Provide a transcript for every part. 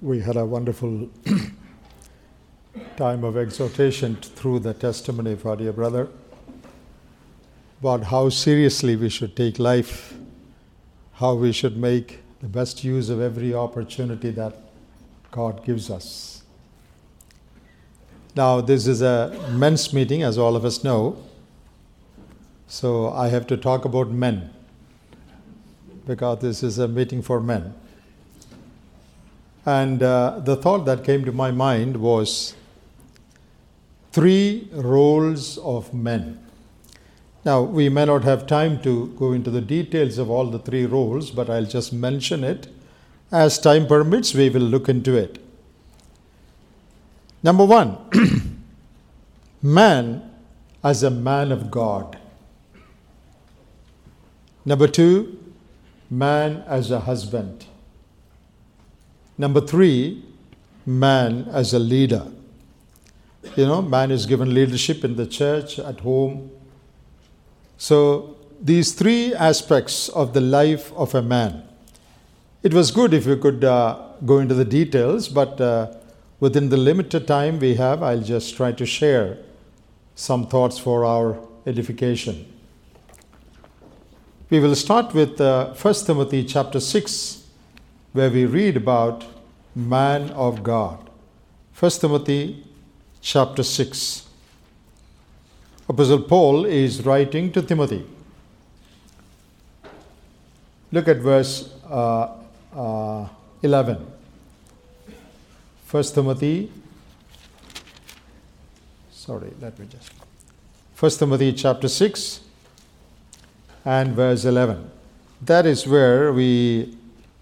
We had a wonderful time of exhortation through the testimony of our dear brother about how seriously we should take life, how we should make the best use of every opportunity that God gives us. Now, this is a men's meeting, as all of us know, so I have to talk about men, because this is a meeting for men. And the thought that came to my mind was 3 roles of men. Now, we may not have time to go into the details of all the 3 roles, but I'll just mention it. As time permits, we will look into it. Number 1, man as a man of God. Number 2, man as a husband. Number 3, man as a leader. You know, man is given leadership in the church, at home. So these 3 aspects of the life of a man. It was good if we could go into the details, but within the limited time we have, I'll just try to share some thoughts for our edification. We will start with 1 Timothy chapter 6, where we read about man of God. 1 Timothy chapter 6. Apostle Paul is writing to Timothy. Look at verse 11. 1 Timothy chapter 6 and verse 11. That is where we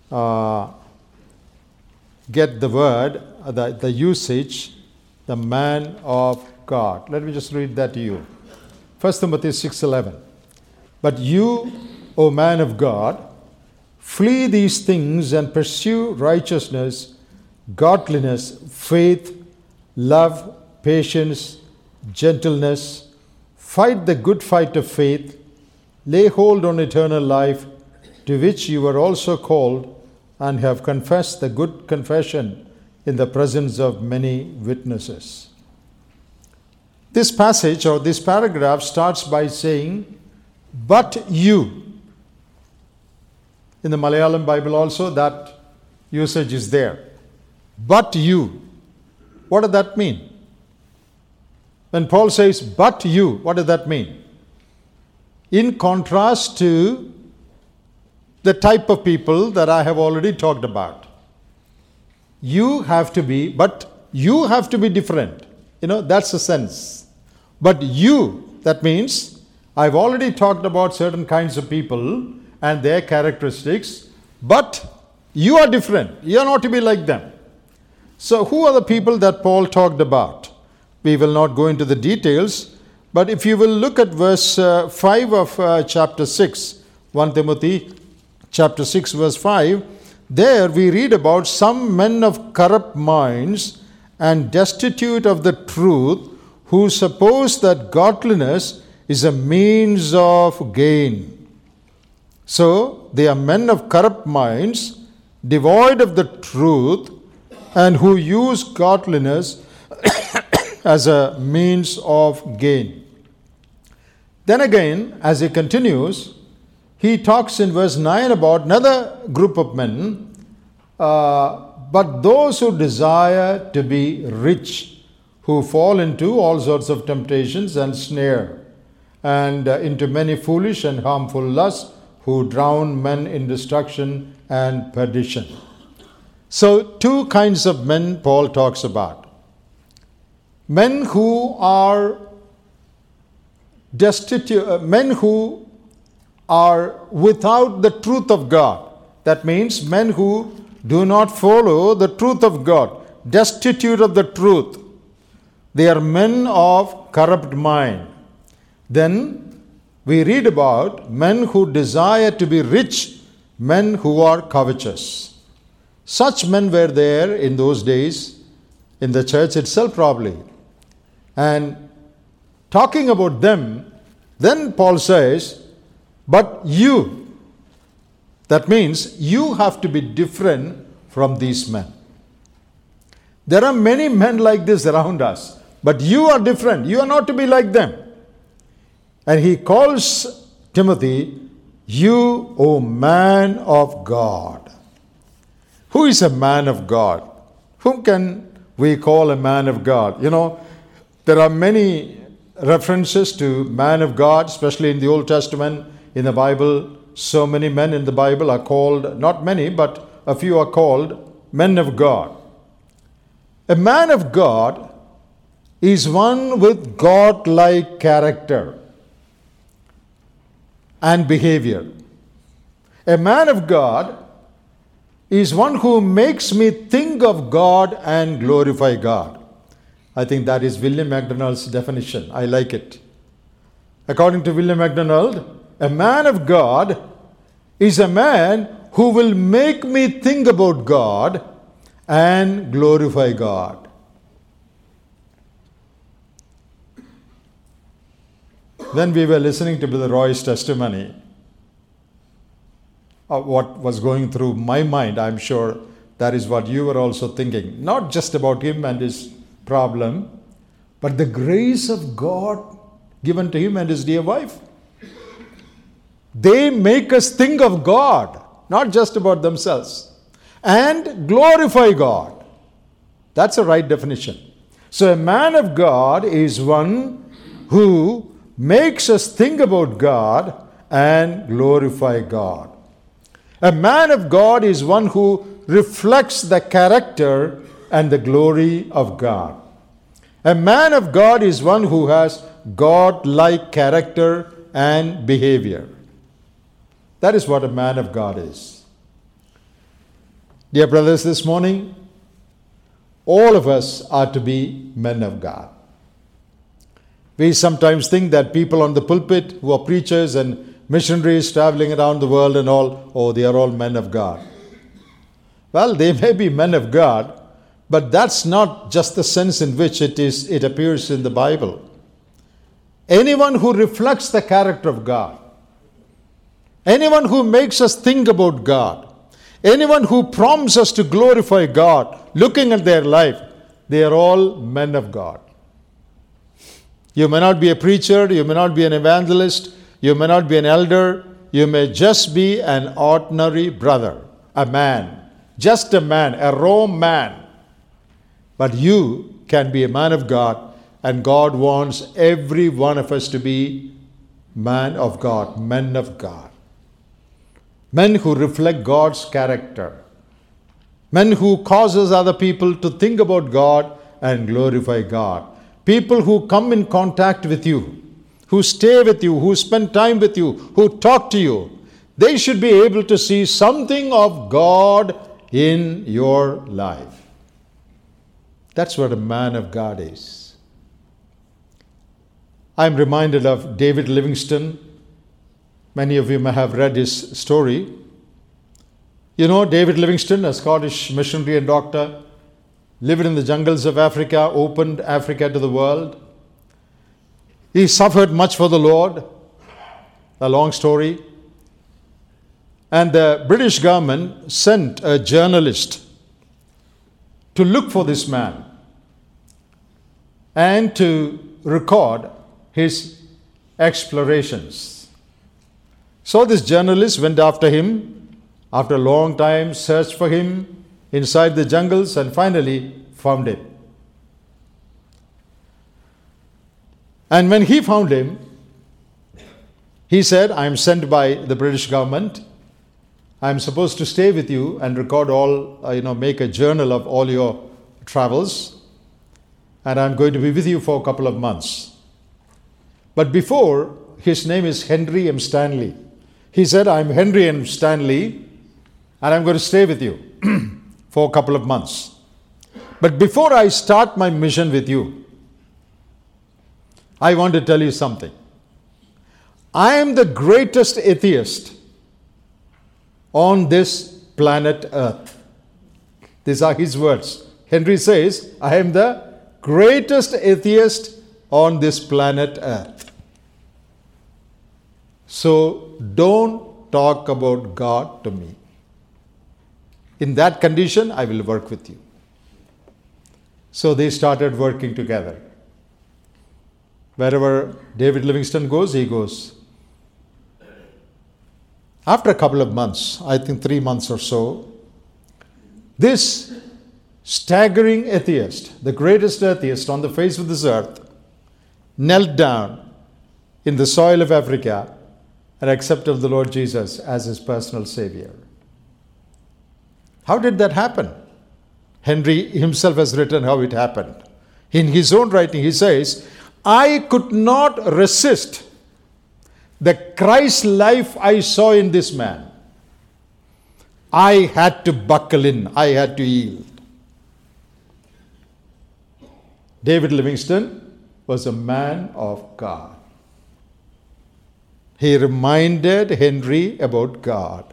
get the word, the usage, the man of God. Let me just read that to you. 1 Timothy 6:11. But you, O man of God, flee these things and pursue righteousness, godliness, faith, love, patience, gentleness. Fight the good fight of faith. Lay hold on eternal life, to which you were also called, and have confessed the good confession in the presence of many witnesses. This passage or this paragraph starts by saying, but you. In the Malayalam Bible also that usage is there. But you. What does that mean? When Paul says, but you, what does that mean? In contrast to the type of people that I have already talked about. You have to be different. You know, that's the sense. But you, that means I've already talked about certain kinds of people and their characteristics, but you are different. You are not to be like them. So who are the people that Paul talked about? We will not go into the details, but if you will look at verse 5 of chapter 6, 1 Timothy chapter 6 verse 5, there we read about some men of corrupt minds and destitute of the truth, who suppose that godliness is a means of gain. So they are men of corrupt minds, devoid of the truth, and who use godliness as a means of gain. Then again, as he continues, he talks in verse 9 about another group of men, but those who desire to be rich, who fall into all sorts of temptations and snare, and into many foolish and harmful lusts, who drown men in destruction and perdition. So 2 kinds of men Paul talks about. Men who are destitute, men who are without the truth of God. That means men who do not follow the truth of God, destitute of the truth. They are men of corrupt mind. Then we read about men who desire to be rich, men who are covetous. Such men were there in those days, in the church itself probably. And talking about them, then Paul says, but you, that means you have to be different from these men. There are many men like this around us, but you are different. You are not to be like them. And he calls Timothy, you, O man of God. Who is a man of God? Whom can we call a man of God? You know, there are many references to man of God, especially in the Old Testament, in the Bible. So many men in the Bible are called, not many, but a few are called men of God. A man of God is one with God-like character and behavior. A man of God is one who makes me think of God and glorify God. I think that is William MacDonald's definition. I like it. According to William MacDonald, a man of God is a man who will make me think about God and glorify God. When we were listening to Brother Roy's testimony, what was going through my mind, I'm sure that is what you were also thinking. Not just about him and his problem, but the grace of God given to him and his dear wife. They make us think of God, not just about themselves, and glorify God. That's a right definition. So a man of God is one who makes us think about God and glorify God. A man of God is one who reflects the character and the glory of God. A man of God is one who has God-like character and behavior. That is what a man of God is. Dear brothers, this morning, all of us are to be men of God. We sometimes think that people on the pulpit who are preachers and missionaries traveling around the world and all, oh, they are all men of God. Well, they may be men of God, but that's not just the sense in which it appears in the Bible. Anyone who reflects the character of God, anyone who makes us think about God, anyone who prompts us to glorify God, looking at their life, they are all men of God. You may not be a preacher, you may not be an evangelist, you may not be an elder, you may just be an ordinary brother, a man, just a man, a raw man. But you can be a man of God, and God wants every one of us to be man of God, men of God. Men who reflect God's character. Men who causes other people to think about God and glorify God. People who come in contact with you, who stay with you, who spend time with you, who talk to you, they should be able to see something of God in your life. That's what a man of God is. I'm reminded of David Livingstone. Many of you may have read his story. You know, David Livingstone, a Scottish missionary and doctor, lived in the jungles of Africa, opened Africa to the world. He suffered much for the Lord. A long story. And the British government sent a journalist to look for this man and to record his explorations. So this journalist went after him, after a long time, searched for him inside the jungles, and finally found him. And when he found him, he said, I am sent by the British government. I am supposed to stay with you and record all, make a journal of all your travels. And I'm going to be with you for a couple of months. But before, his name is Henry M. Stanley. He said, I'm Henry M. Stanley, and I'm going to stay with you for a couple of months. But before I start my mission with you, I want to tell you something. I am the greatest atheist on this planet Earth. These are his words. Henry says, I am the greatest atheist on this planet Earth. So don't talk about God to me. In that condition, I will work with you. So they started working together. Wherever David Livingstone goes, he goes. After a couple of months, I think 3 months or so, this staggering atheist, the greatest atheist on the face of this earth, knelt down in the soil of Africa and accepted the Lord Jesus as his personal Savior. How did that happen? Henry himself has written how it happened. In his own writing, he says, I could not resist the Christ life I saw in this man. I had to buckle in. I had to yield. David Livingstone was a man of God. He reminded Henry about God.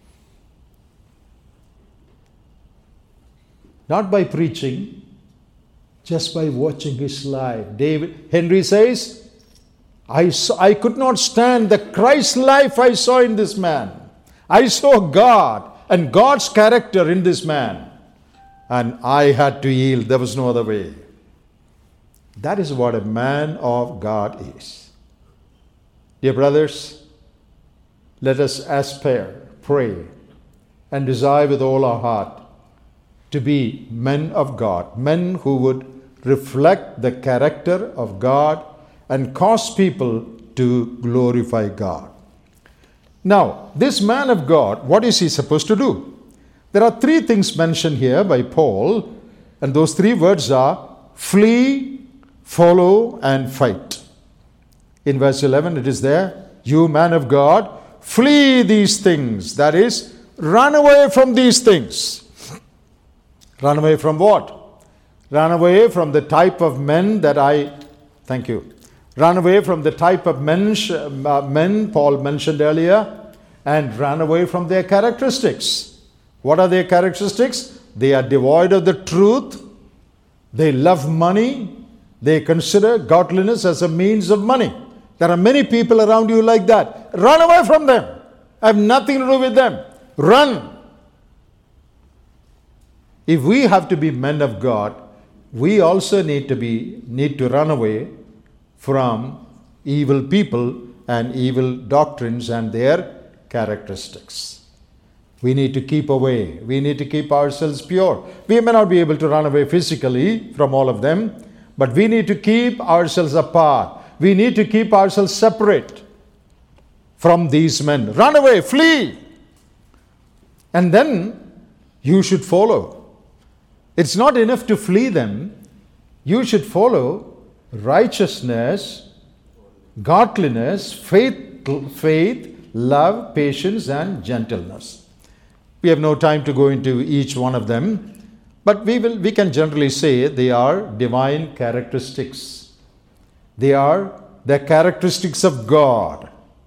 Not by preaching, just by watching his life. Henry says, I could not stand the Christ life I saw in this man. I saw God and God's character in this man. And I had to yield. There was no other way. That is what a man of God is. Dear brothers, let us aspire, pray, and desire with all our heart to be men of God, men who would reflect the character of God and cause people to glorify God. Now, this man of God, what is he supposed to do? There are 3 things mentioned here by Paul, and those 3 words are flee, follow, and fight. In verse 11 it is there, you man of God, flee these things. That is, run away from these things. Run away from what? Run away from the type of men Run away from the type of men Paul mentioned earlier, and run away from their characteristics. What are their characteristics? They are devoid of the truth. They love money. They consider godliness as a means of money. There are many people around you like that. Run away from them. I have nothing to do with them. Run. If we have to be men of God, we also need to run away from evil people and evil doctrines and their characteristics. We need to keep away. We need to keep ourselves pure. We may not be able to run away physically from all of them, but we need to keep ourselves apart. We need to keep ourselves separate from these men. Run away, flee. And then you should follow. It's not enough to flee them. You should follow righteousness, godliness, faith, love, patience, and gentleness. We have no time to go into each one of them, but we can generally say they are divine characteristics. They are the characteristics of God.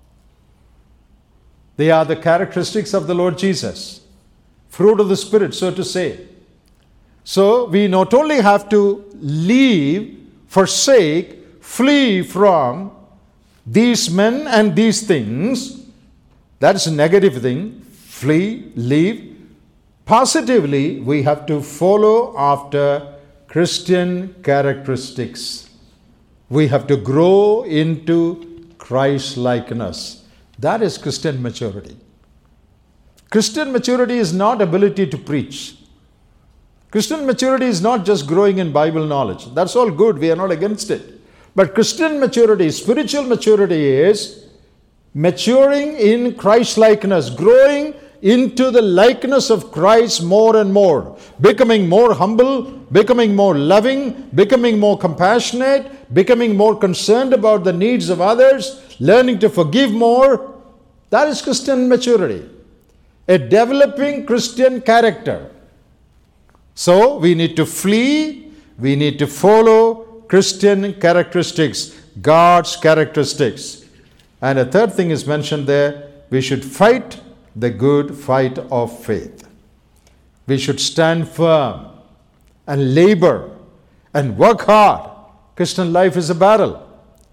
They are the characteristics of the Lord Jesus. Fruit of the Spirit, so to say. So we not only have to leave, forsake, flee from these men and these things. That's a negative thing. Flee, leave. Positively, we have to follow after Christian characteristics. We have to grow into Christ-likeness. That is Christian maturity. Christian maturity is not ability to preach. Christian maturity is not just growing in Bible knowledge. That's all good. We are not against it. But Christian maturity, spiritual maturity is maturing in Christ-likeness, growing into the likeness of Christ more and more, becoming more humble, becoming more loving, becoming more compassionate, becoming more concerned about the needs of others, learning to forgive more. That is Christian maturity, a developing Christian character. So we need to flee, we need to follow Christian characteristics, God's characteristics. And a third thing is mentioned there, we should fight the good fight of faith. We should stand firm and labor and work hard. Christian life is a battle.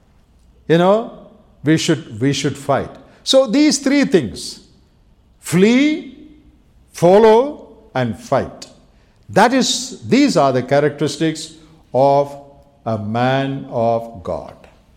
We should fight. So these 3 things, flee, follow, and fight. These are the characteristics of a man of God.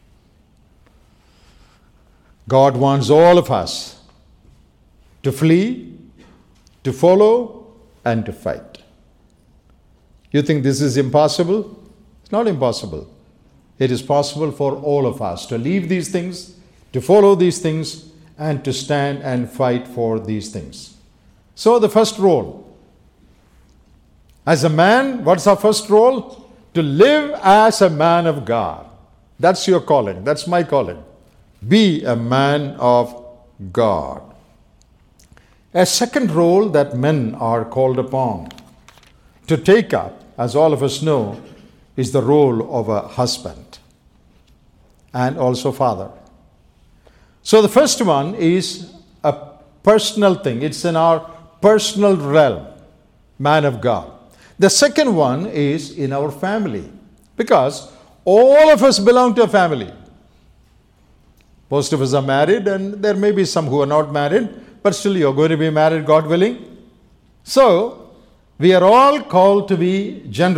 God wants all of us to flee, to follow, and to fight. You think this is impossible? It's not impossible. It is possible for all of us to leave these things, to follow these things, and to stand and fight for these things. So the first role. As a man, what's our first role? To live as a man of God. That's your calling. That's my calling. Be a man of God. A second role that men are called upon to take up, as all of us know, is the role of a husband and also father. So the first one is a personal thing. It's in our personal realm, man of God. The second one is in our family, because all of us belong to a family. Most of us are married, and there may be some who are not married, but still you're going to be married, God willing. So, we are all called to be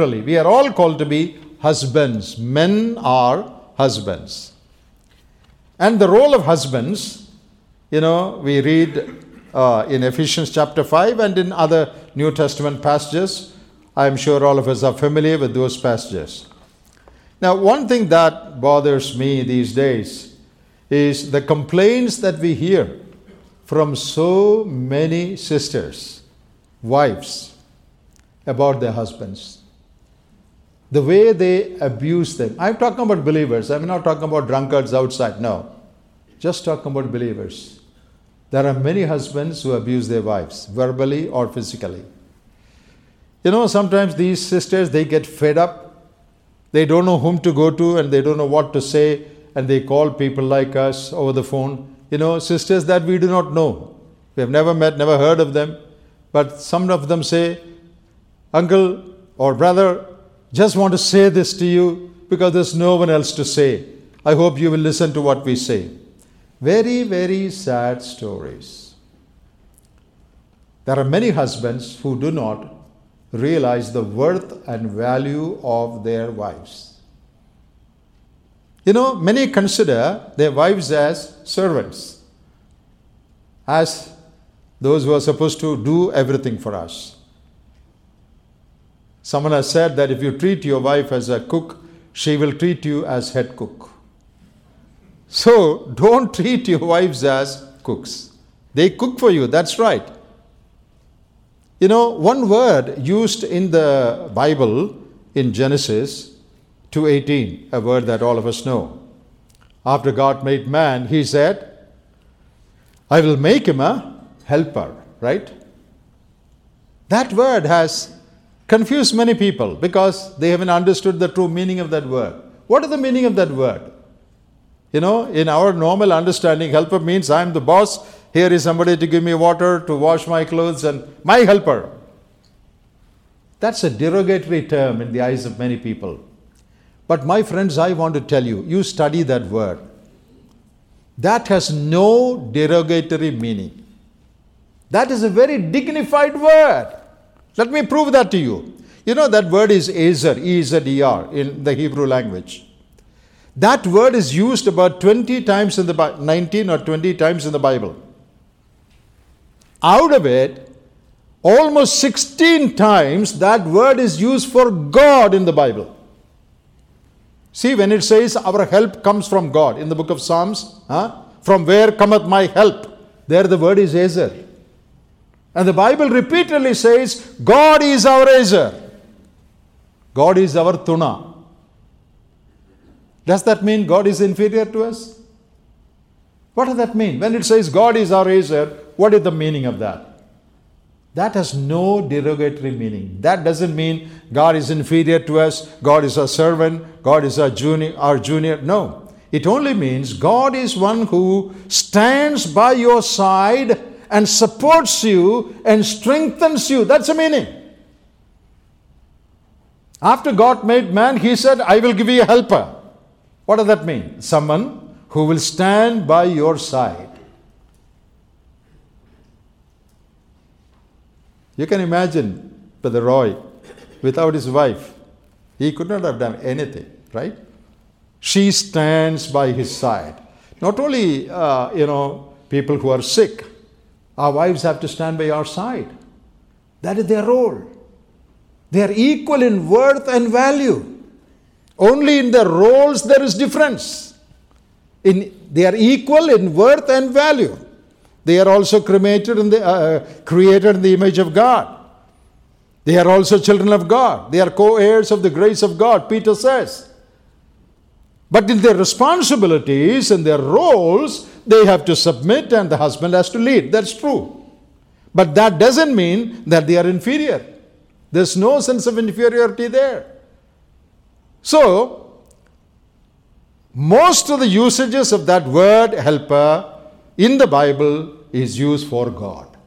husbands. Men are husbands. And the role of husbands, we read in Ephesians chapter 5 and in other New Testament passages. I'm sure all of us are familiar with those passages. Now, one thing that bothers me these days is the complaints that we hear from so many sisters, wives, about their husbands. The way they abuse them. I'm talking about believers. I'm not talking about drunkards outside. No. Just talking about believers. There are many husbands who abuse their wives, verbally or physically. Sometimes these sisters, they get fed up. They don't know whom to go to and they don't know what to say, and they call people like us over the phone. Sisters that we do not know. We have never met, never heard of them. But some of them say, uncle or brother, just want to say this to you because there's no one else to say. I hope you will listen to what we say. Very, very sad stories. There are many husbands who do not realize the worth and value of their wives. Many consider their wives as servants, as those who are supposed to do everything for us. Someone has said that if you treat your wife as a cook, she will treat you as head cook. So don't treat your wives as cooks. They cook for you, that's right. One word used in the Bible in Genesis 2:18, a word that all of us know. After God made man, he said, I will make him a helper, right? That word has confused many people because they haven't understood the true meaning of that word. What is the meaning of that word? In our normal understanding, helper means I'm the boss. Here is somebody to give me water, to wash my clothes, and my helper. That's a derogatory term in the eyes of many people. But my friends, I want to tell you, you study that word. That has no derogatory meaning. That is a very dignified word. Let me prove that to you. That word is Ezer, E-Z-E-R, in the Hebrew language. That word is used about 20 times in the Bible, 19 or 20 times in the Bible. Out of it, almost 16 times that word is used for God in the Bible. See, when it says our help comes from God in the book of Psalms, from where cometh my help? There the word is Ezer. And the Bible repeatedly says, God is our Ezer. God is our Tuna. Does that mean God is inferior to us? What does that mean? When it says God is our Ezer, what is the meaning of that? That has no derogatory meaning. That doesn't mean God is inferior to us, God is our servant, God is our junior. No. It only means God is one who stands by your side and supports you and strengthens you. That's the meaning. After God made man, he said, I will give you a helper. What does that mean? Someone who will stand by your side. You can imagine, Brother Roy, without his wife, he could not have done anything, right? She stands by his side. Not only, people who are sick, our wives have to stand by our side. That is their role. They are equal in worth and value. Only in their roles there is difference. They are equal in worth and value. They are also created in the image of God. They are also children of God. They are co-heirs of the grace of God, Peter says. But in their responsibilities and their roles, they have to submit and the husband has to lead. That's true. But that doesn't mean that they are inferior. There's no sense of inferiority there. So, most of the usages of that word helper in the Bible is used for God.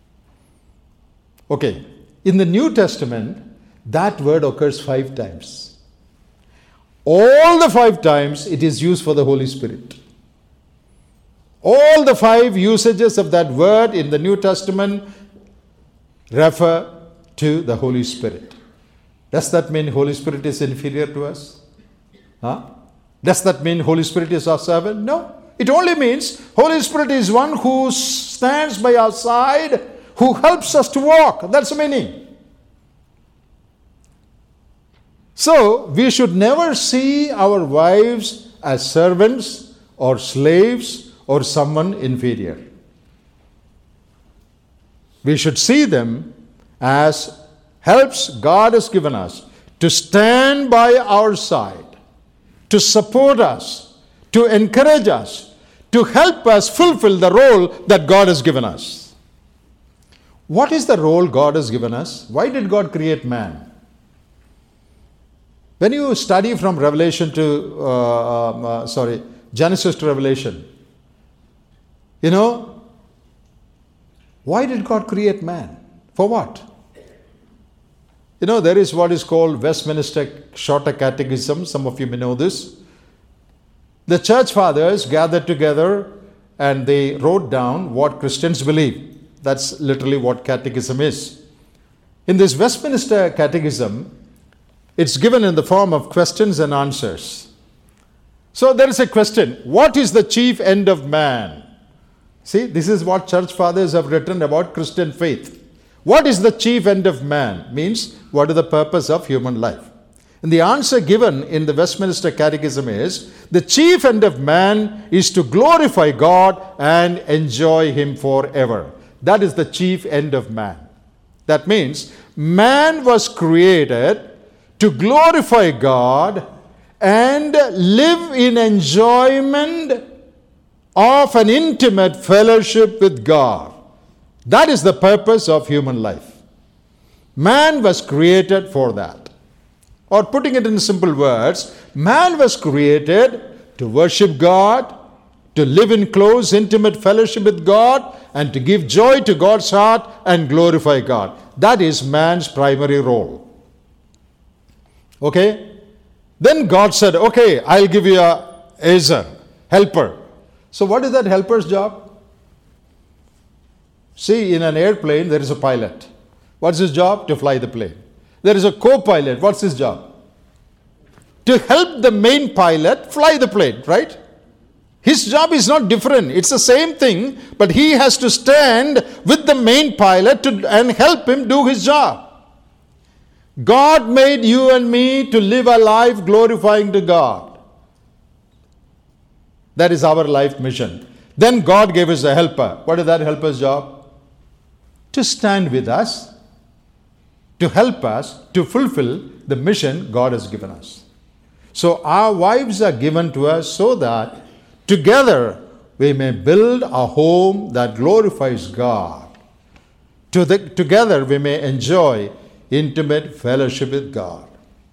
Okay, in the New Testament, that word occurs 5 times. All the 5 times it is used for the Holy Spirit. All the 5 usages of that word in the New Testament refer to the Holy Spirit. Does that mean Holy Spirit is inferior to us? Does that mean Holy Spirit is our servant? No. It only means Holy Spirit is one who stands by our side, who helps us to walk. That's the meaning. So, we should never see our wives as servants or slaves or someone inferior. We should see them as helps God has given us to stand by our side, to support us, to encourage us, to help us fulfill the role that God has given us. What is the role God has given us? Why did God create man? When you study from Genesis to Revelation, why did God create man? For what? There is what is called Westminster Shorter Catechism. Some of you may know this. The church fathers gathered together and they wrote down what Christians believe. That's literally what catechism is. In this Westminster Catechism, it's given in the form of questions and answers. So there is a question: what is the chief end of man? See, this is what church fathers have written about Christian faith. What is the chief end of man? Means, what is the purpose of human life? And the answer given in the Westminster Catechism is, the chief end of man is to glorify God and enjoy Him forever. That is the chief end of man. That means, man was created to glorify God and live in enjoyment of an intimate fellowship with God. That is the purpose of human life. Man was created for that. Or putting it in simple words, man was created to worship God, to live in close, intimate fellowship with God, and to give joy to God's heart and glorify God. That is man's primary role. Okay? Then God said, okay, I'll give you a Ezer, helper. So what is that helper's job? See, in an airplane, there is a pilot. What's his job? To fly the plane. There is a co-pilot. What's his job? To help the main pilot fly the plane, right? His job is not different. It's the same thing, but he has to stand with the main pilot and help him do his job. God made you and me to live a life glorifying to God. That is our life mission. Then God gave us a helper. What is that helper's job? To stand with us, to help us to fulfill the mission God has given us. So our wives are given to us so that together we may build a home that glorifies God. Together we may enjoy intimate fellowship with God.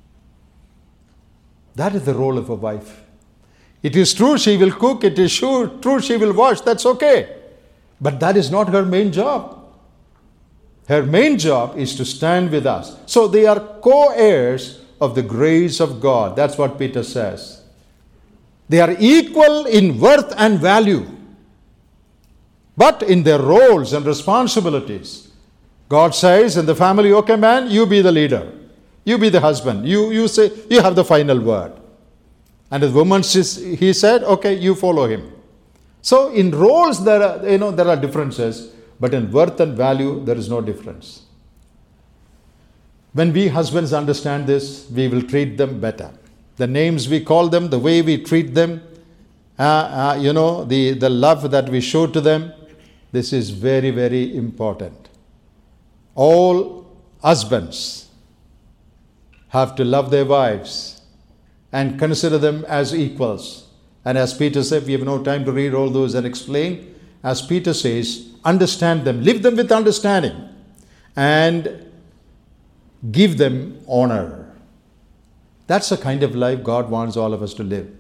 That is the role of a wife. It is true she will cook, it is true she will wash, that's okay. But that is not her main job. Her main job is to stand with us. So they are co-heirs of the grace of God. That's what Peter says. They are equal in worth and value. But in their roles and responsibilities, God says in the family, okay man, you be the leader. You be the husband. You say, you have the final word. And the woman, he said, okay, you follow him. So in roles there are differences, but in worth and value there is no difference. When we husbands understand this, we will treat them better. The names we call them, the way we treat them, the love that we show to them, this is very, very important. All husbands have to love their wives and consider them as equals. And as Peter said, we have no time to read all those and explain. As Peter says, understand them, live them with understanding, and give them honor. That's the kind of life God wants all of us to live.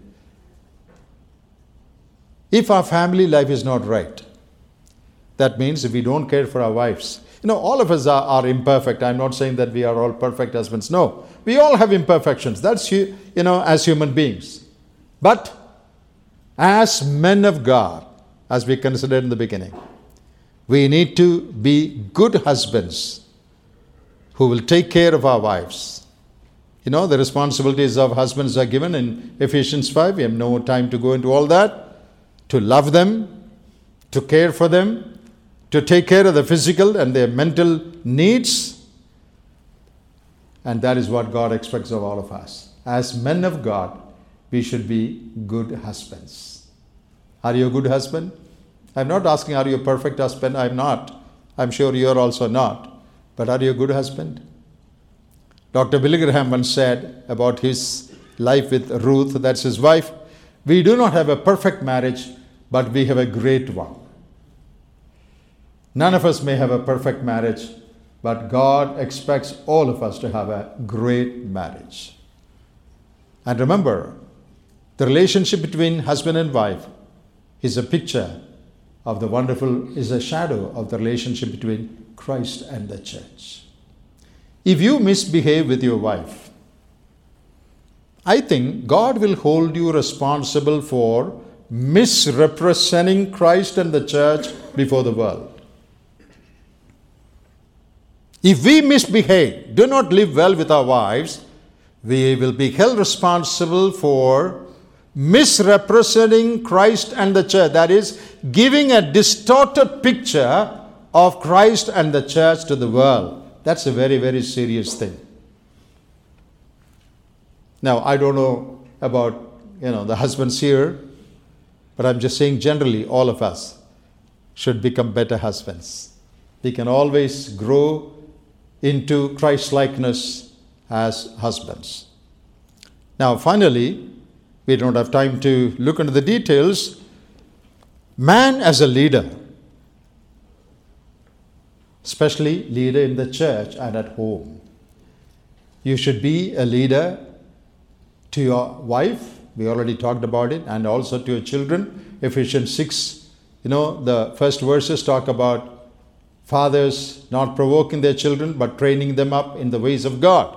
If our family life is not right, that means if we don't care for our wives, all of us are imperfect. I'm not saying that we are all perfect husbands. No, we all have imperfections. That's, as human beings. But as men of God, as we considered in the beginning, we need to be good husbands who will take care of our wives. The responsibilities of husbands are given in Ephesians 5. We have no time to go into all that. To love them, to care for them, to take care of the physical and their mental needs. And that is what God expects of all of us. As men of God, we should be good husbands. Are you a good husband? I'm not asking, are you a perfect husband? I'm not. I'm sure you're also not. But are you a good husband? Dr. Billy Graham once said about his life with Ruth, that's his wife, we do not have a perfect marriage, but we have a great one. None of us may have a perfect marriage, but God expects all of us to have a great marriage. And remember, the relationship between husband and wife is a picture of is a shadow of the relationship between Christ and the church. If you misbehave with your wife, I think God will hold you responsible for misrepresenting Christ and the church before the world. If we misbehave, do not live well with our wives, we will be held responsible for misrepresenting Christ and the church. That is, giving a distorted picture of Christ and the church to the world. That's a very, very serious thing. Now, I don't know about, the husbands here, but I'm just saying generally all of us should become better husbands. We can always grow into Christ-likeness as husbands. Now, finally, we don't have time to look into the details. Man as a leader, especially leader in the church and at home. You should be a leader to your wife. We already talked about it. And also to your children. Ephesians 6, the first verses talk about fathers not provoking their children, but training them up in the ways of God.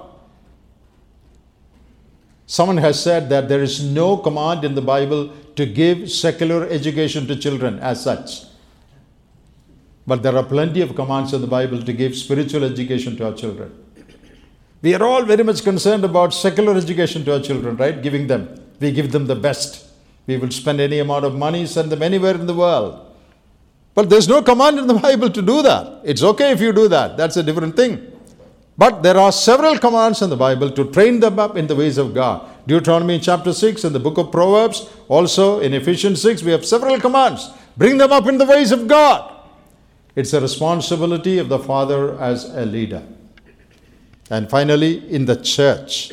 Someone has said that there is no command in the Bible to give secular education to children as such. But there are plenty of commands in the Bible to give spiritual education to our children. We are all very much concerned about secular education to our children, right? We give them the best. We will spend any amount of money, send them anywhere in the world. But there's no command in the Bible to do that. It's okay if you do that. That's a different thing. But there are several commands in the Bible to train them up in the ways of God. Deuteronomy chapter 6 and the book of Proverbs. Also in Ephesians 6, we have several commands. Bring them up in the ways of God. It's a responsibility of the father as a leader. And finally, in the church,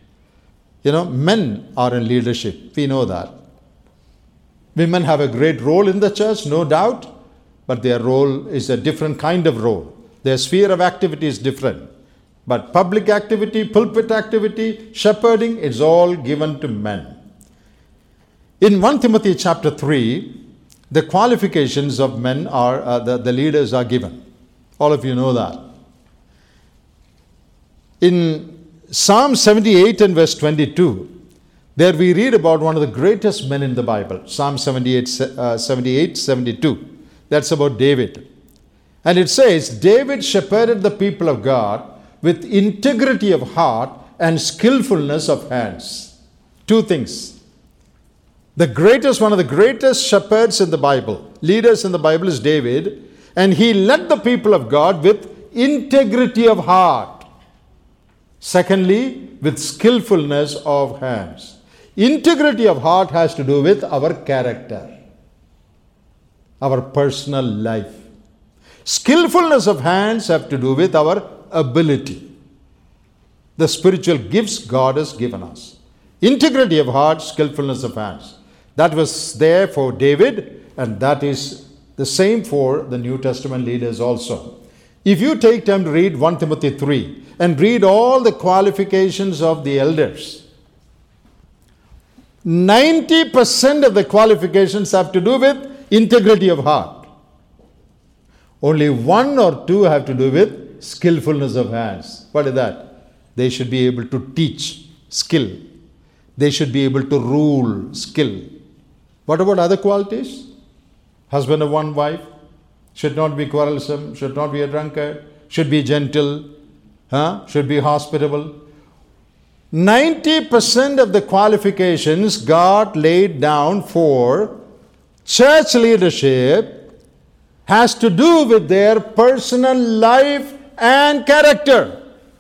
men are in leadership. We know that. Women have a great role in the church, no doubt, but their role is a different kind of role. Their sphere of activity is different. But public activity, pulpit activity, shepherding, it's all given to men. In 1 Timothy chapter 3, the qualifications of men are, the leaders are given. All of you know that. In Psalm 78 and verse 22, there we read about one of the greatest men in the Bible. Psalm 78:72. That's about David. And it says, David shepherded the people of God with integrity of heart and skillfulness of hands. Two things. One of the greatest shepherds in the Bible, leaders in the Bible, is David, and he led the people of God with integrity of heart. Secondly, with skillfulness of hands. Integrity of heart has to do with our character, our personal life. Skillfulness of hands have to do with our ability, the spiritual gifts God has given us. Integrity of heart, skillfulness of hands. That was there for David, and that is the same for the New Testament leaders also. If you take time to read 1 Timothy 3 and read all the qualifications of the elders, 90% of the qualifications have to do with integrity of heart. Only 1 or 2 have to do with skillfulness of hands. What is that? They should be able to teach, skill. They should be able to rule, skill. What about other qualities? Husband of one wife, should not be quarrelsome, should not be a drunkard, should be gentle, should be hospitable. 90% of the qualifications God laid down for church leadership has to do with their personal life and character.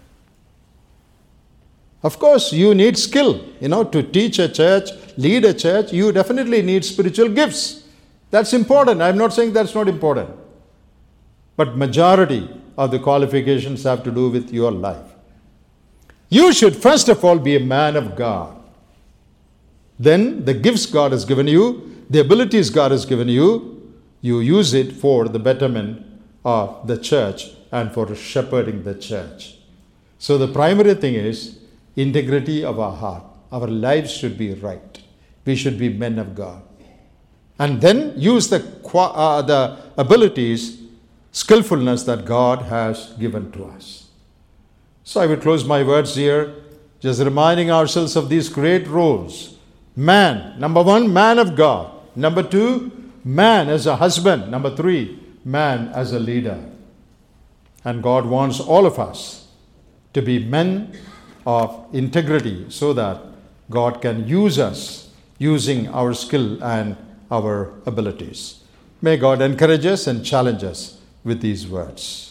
Of course, you need skill. To teach a church, lead a church, you definitely need spiritual gifts. That's important. I'm not saying that's not important. But majority of the qualifications have to do with your life. You should first of all be a man of God. Then the gifts God has given you, the abilities God has given you, you use it for the betterment of the church and for shepherding the church. So the primary thing is integrity of our heart. Our lives should be right. We should be men of God. And then use the abilities, skillfulness that God has given to us. So I will close my words here, just reminding ourselves of these great roles. Man, number 1, man of God. Number 2, man as a husband. Number 3, man as a leader. And God wants all of us to be men of integrity so that God can use us using our skill and our abilities. May God encourage us and challenge us with these words.